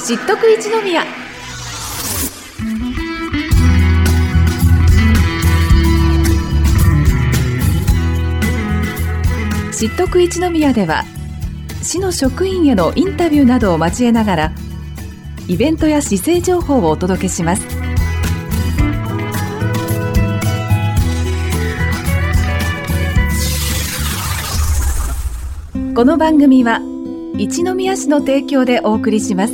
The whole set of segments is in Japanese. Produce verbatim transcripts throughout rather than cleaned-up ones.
知っとく一宮。知っとく一宮では、市の職員へのインタビューなどを交えながらイベントや市政情報をお届けします。この番組は一宮市の提供でお送りします。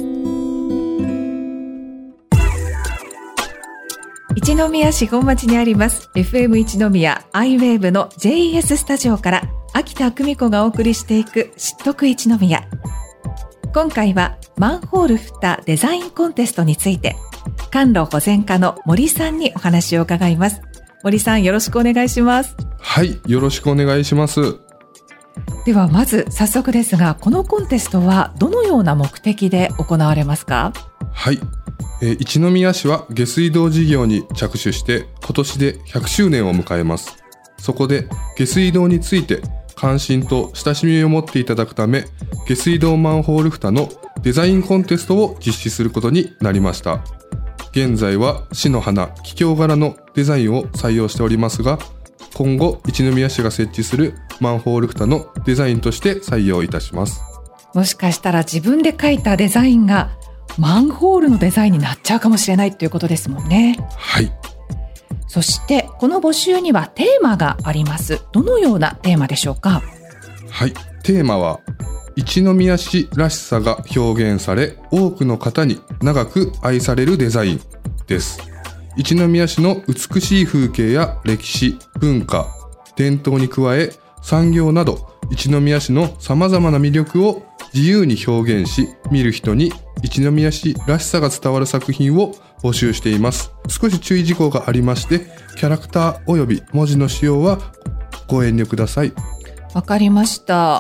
一宮市本町にあります エフエム 一宮 アイウェーブ の ジェイイーエス スタジオから秋田久美子がお送りしていく知っとく一宮。今回はマンホール蓋デザインコンテストについて、管路保全課の森さんにお話を伺います。森さん、よろしくお願いします。 はい、よろしくお願いします。 ではまず早速ですが、このコンテストはどのような目的で行われますか？ はい、えー、一宮市は下水道事業に着手して今年でひゃくしゅうねんを迎えます。そこで下水道について関心と親しみを持っていただくため、下水道マンホール蓋のデザインコンテストを実施することになりました。現在は市の花、桔梗柄のデザインを採用しておりますが、今後一宮市が設置するマンホール蓋のデザインとして採用いたします。 もしかしたら自分で描いたデザインがマンホールのデザインになっちゃうかもしれないということですもんね。 はい。 そしてこの募集にはテーマがあります。どのようなテーマでしょうか？ はい、テーマは一宮市らしさが表現され、多くの方に長く愛されるデザインです。一宮市の美しい風景や歴史、文化、伝統に加え産業など一宮市の様々な魅力を自由に表現し、見る人に一宮市らしさが伝わる作品を募集しています。少し注意事項がありまして、キャラクターおよび文字の使用はご遠慮ください。 わかりました。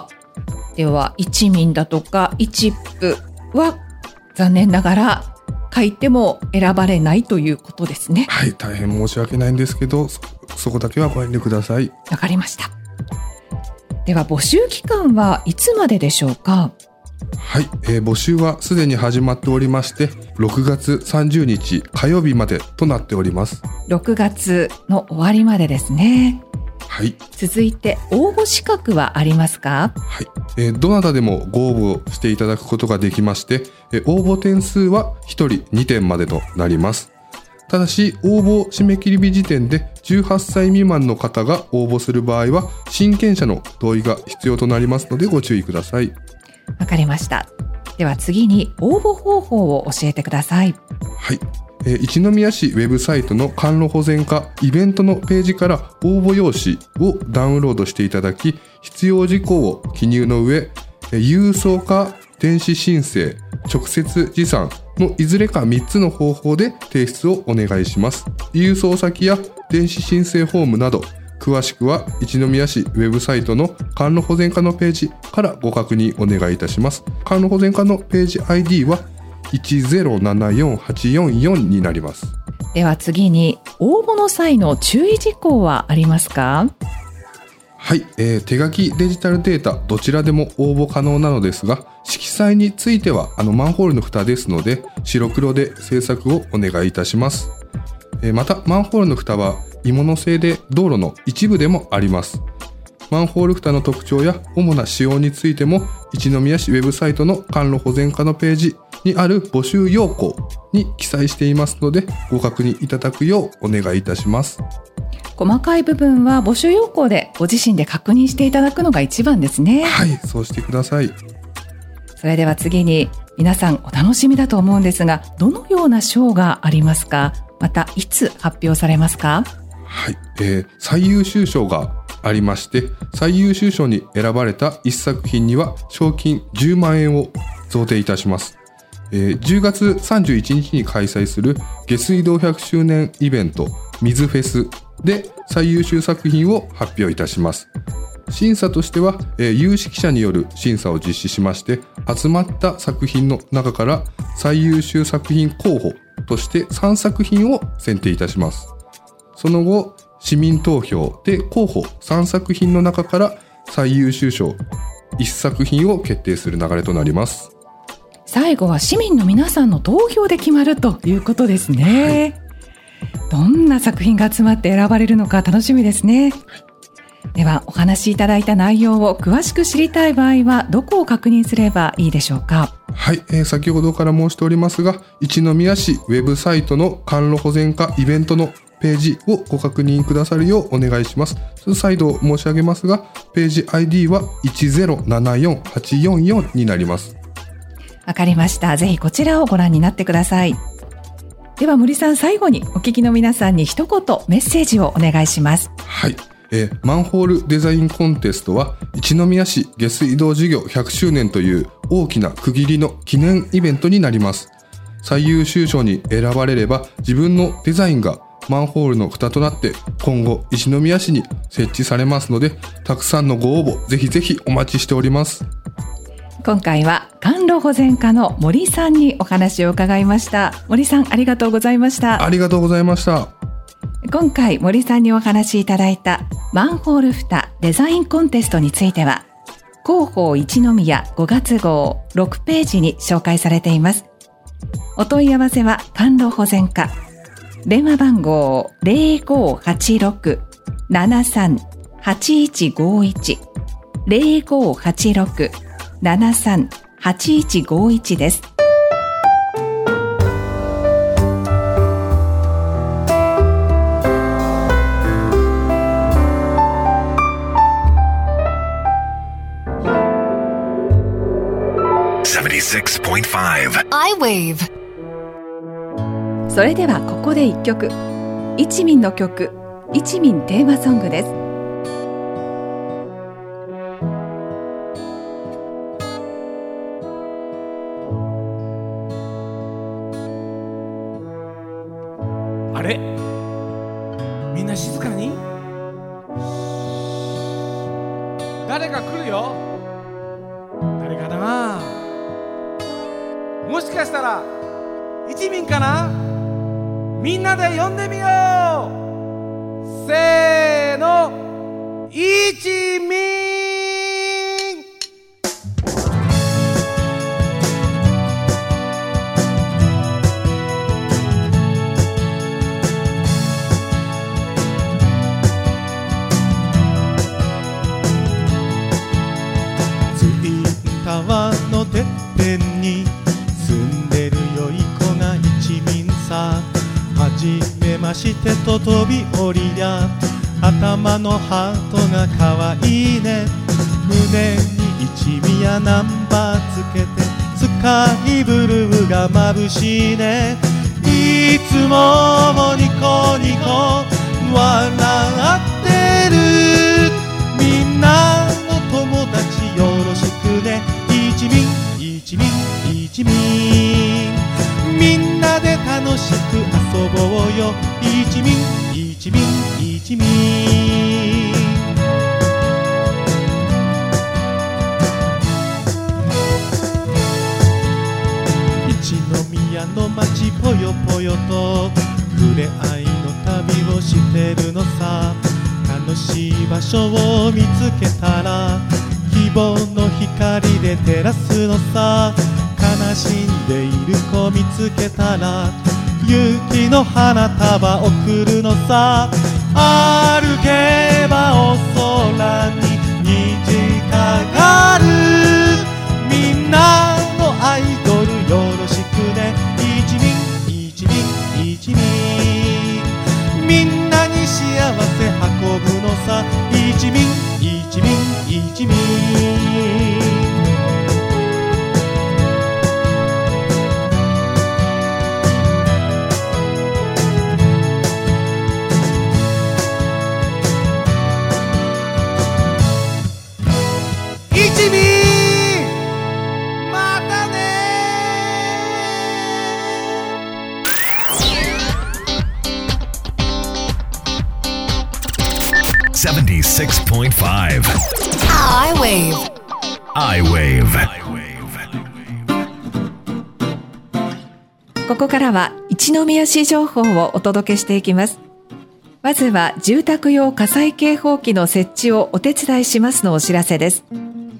では一民だとか一府は残念ながら書いても選ばれないということですね。 はい、大変申し訳ないんですけど、そ, そこだけはご遠慮ください。 わかりました。では募集期間はいつまででしょうか？ はい、えー、募集はすでに始まっておりまして、ろくがつさんじゅうにち火曜日までとなっております。 ろくがつの終わりまでですね。 はい。 続いて応募資格はありますか？ はい、えー、どなたでもご応募していただくことができまして、えー、応募点数はひとりにてんまでとなります。ただし応募締め切り日時点でじゅうはっさい未満の方が応募する場合は親権者の同意が必要となりますのでご注意ください。 わかりました。では次に応募方法を教えてください。 はい、えー、一宮市ウェブサイトの管路保全課イベントのページから応募用紙をダウンロードしていただき、必要事項を記入の上、郵送か電子申請、直接持参のいずれかみっつの方法で提出をお願いします。郵送先や電子申請フォームなど詳しくは一宮市ウェブサイトの管路保全課のページからご確認お願いいたします。管路保全課のページ アイディー はいちゼロななよんはちよんよんになります。 では次に応募の際の注意事項はありますか？ はい、えー、手書きデジタルデータどちらでも応募可能なのですが、色彩についてはあのマンホールの蓋ですので白黒で制作をお願いいたします。えー、またマンホールの蓋は鋳物製で道路の一部でもあります。マンホール蓋の特徴や主な仕様についても一宮市ウェブサイトの管路保全課のページにある募集要項に記載していますのでご確認いただくようお願いいたします。 細かい部分は募集要項でご自身で確認していただくのが一番ですね。 はい、そうしてください。 それでは次に皆さんお楽しみだと思うんですが、どのような賞がありますか？またいつ発表されますか？ はい、えー、最優秀賞がありまして、最優秀賞に選ばれた一作品には賞金じゅうまんえんを贈呈いたします。えー、じゅうがつさんじゅういちにちに開催する下水道ひゃくしゅうねんイベント水フェスで最優秀作品を発表いたします。審査としては、えー、有識者による審査を実施しまして、集まった作品の中から最優秀作品候補としてさんさく品を選定いたします。その後市民投票で候補さんさく品の中から最優秀賞いっさく品を決定する流れとなります。 最後は市民の皆さんの投票で決まるということですね、はい、どんな作品が集まって選ばれるのか楽しみですね、はい、ではお話しいただいた内容を詳しく知りたい場合はどこを確認すればいいでしょうか。 はい、えー、先ほどから申しておりますが、一宮市ウェブサイトの甘露保全課イベントのページをご確認くださるようお願いします。再度申し上げますが、ページ アイディー はいちゼロななよんはちよんよんになります。 わかりました。ぜひこちらをご覧になってください。では森さん、最後にお聞きの皆さんに一言メッセージをお願いします。 はい、えー、マンホールデザインコンテストは一宮市下水道事業ひゃくしゅうねんという大きな区切りの記念イベントになります。最優秀賞に選ばれれば自分のデザインがマンホールの蓋となって今後一宮市に設置されますので、たくさんのご応募ぜひぜひお待ちしております。 今回は甘露保全課の森さんにお話を伺いました。森さん、ありがとうございました。 ありがとうございました。 今回森さんにお話しいただいたマンホール蓋デザインコンテストについては広報一宮ごがつ号ろくページに紹介されています。お問い合わせは甘露保全課、電話番号 ゼロごはちろく ななさん はちいちごいち ゼロごはちろく ななさん はちいちごいちです。 ななじゅうろくてんご アイウェーブ。 それではここで一曲、一民の曲、一民テーマソングです。 あれ、みんな静かに。誰か来るよ。誰かな。もしかしたら一民かな。みんなで呼んでみよう。せーの、一民。 ツインタワーのてっぺんに住んでるよい子が一民さ。はじめましてと飛び降りりゃ、頭のハートがかわいいね。胸に一宮ナンバーつけて、スカイブルーが眩しいね。いつもニコニコ笑ってる。みんなの友達よろしくね。一民一民一民、みんなで楽しく遊ぼうよ。一民一民一民。一宮の街ぽよぽよと触れ合いの旅をしてるのさ。楽しい場所を見つけたら希望の光で照らすのさ。悲しんでいる子見つけたら勇気の花束贈るのさ。歩けばお空に虹かかる。みんなのアイドルよろしくね。一民一民一民、みんなに幸せ運ぶのさ。一民一民一民。一民、またね。 ななじゅうろくてんごアイウェーブ。 アイウェーここからは一宮市情報をお届けしていきます。まずは住宅用火災警報器の設置をお手伝いしますのお知らせです。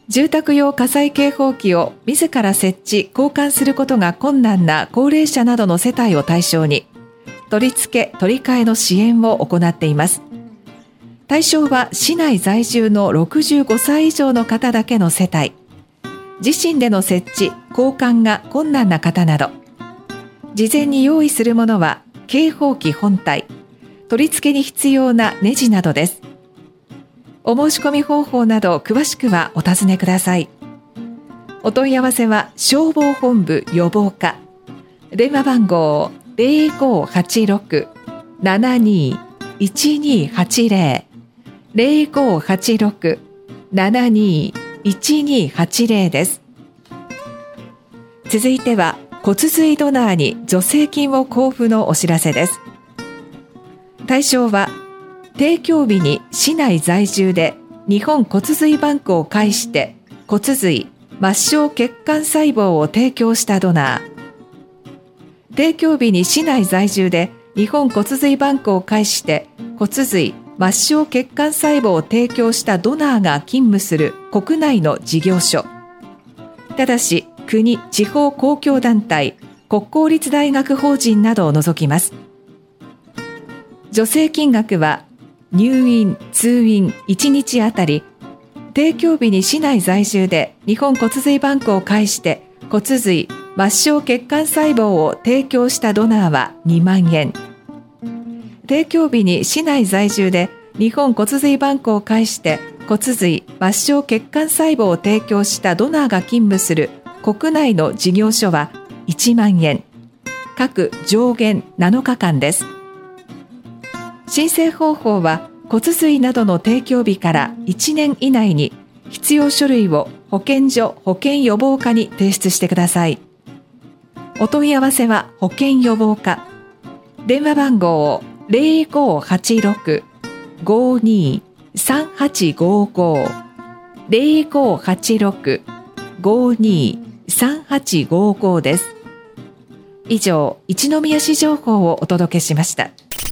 住宅用火災警報器を自ら設置・交換することが困難な高齢者などの世帯を対象に、取り付け・取り替えの支援を行っています。対象は市内在住のろくじゅうごさい以上の方だけの世帯、自身での設置・交換が困難な方など、事前に用意するものは警報器本体、取り付けに必要なネジなどです。お申し込み方法など詳しくはお尋ねください。お問い合わせは消防本部予防課、電話番号 ゼロごはちろく ななにいちにはちゼロ ゼロごはちろく ななにいちにはちゼロ です。続いては骨髄ドナーに助成金を交付のお知らせです。対象は提供日に市内在住で日本骨髄バンクを介して骨髄・末梢血管細胞を提供したドナー、提供日に市内在住で日本骨髄バンクを介して骨髄・末梢血管細胞を提供したドナーが勤務する国内の事業所、ただし国・地方公共団体、国公立大学法人などを除きます。助成金額は入院・通院いちにちあたり、提供日に市内在住で日本骨髄バンクを介して骨髄・末梢血管細胞を提供したドナーはにまんえん、提供日に市内在住で日本骨髄バンクを介して骨髄・末梢血管細胞を提供したドナーが勤務する国内の事業所はいちまんえん、各上限なのかかんです。申請方法は骨髄などの提供日からいちねん以内に必要書類を保健所保健予防課に提出してください。お問い合わせは保健予防課、電話番号ゼロごはちろく ごにさんはちごご ゼロごはちろく ごにさんはちごご です。以上、一宮市情報をお届けしました。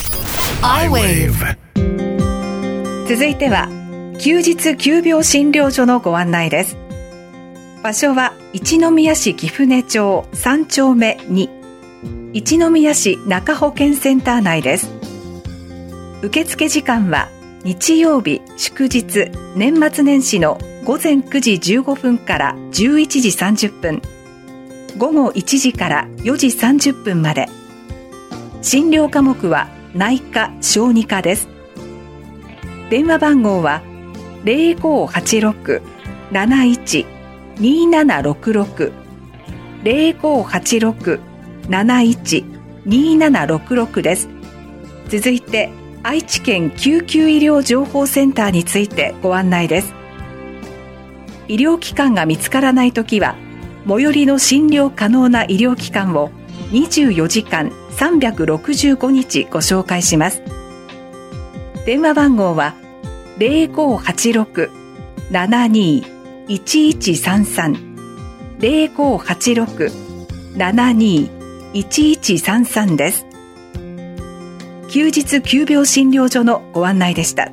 I Wave。 続いては休日急病診療所のご案内です。場所は一宮市貴船町さんちょうめに、一宮市中保健センター内です。受付時間は日曜日、祝日、年末年始のごぜんくじじゅうごふんからじゅういちじさんじゅっぷん、ごごいちじからよじさんじゅっぷんまで。診療科目は内科・小児科です。電話番号はゼロごはちろく なないち にななろくろく ゼロごはちろく なないち にななろくろく です。続いて愛知県救急医療情報センターについてご案内です。医療機関が見つからないときは最寄りの診療可能な医療機関をにじゅうよじかんさんびゃくろくじゅうごにちご紹介します。電話番号はゼロごはちろく ななにいちいちさんさん ゼロごはちろく ななにいちいちさんさん です。休日急病診療所のご案内でした。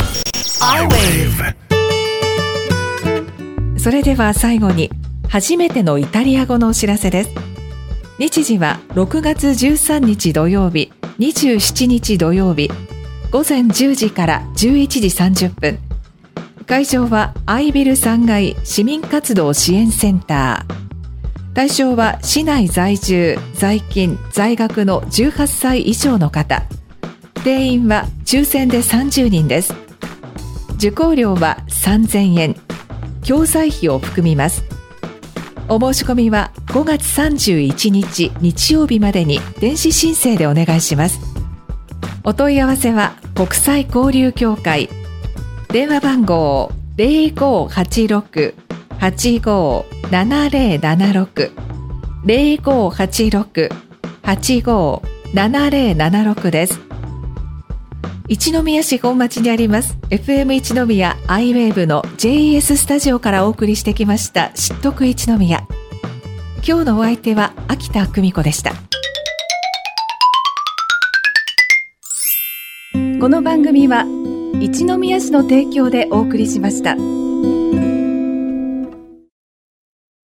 I Wave。 それでは最後に初めてのイタリア語のお知らせです。日時はろくがつじゅうさんにち土曜日、にじゅうしちにち土曜日、ごぜんじゅうじからじゅういちじさんじゅっぷん。会場はアイビルさんがい市民活動支援センター。対象は市内在住、在勤、在学のじゅうはっさい以上の方。定員は抽選でさんじゅうにんです。受講料はさんぜんえん、教材費を含みます。お申し込みはごがつさんじゅういちにち日曜日までに電子申請でお願いします。お問い合わせは国際交流協会、電話番号ゼロごはちろく はちごななゼロななろく ゼロごはちろく はちごななゼロななろく です。一宮市本町にあります エフエム 一宮 アイウェーブ の ジェイイーエス スタジオからお送りしてきました知っとく一宮。今日のお相手は秋田久美子でした。この番組は一宮市の提供でお送りしました。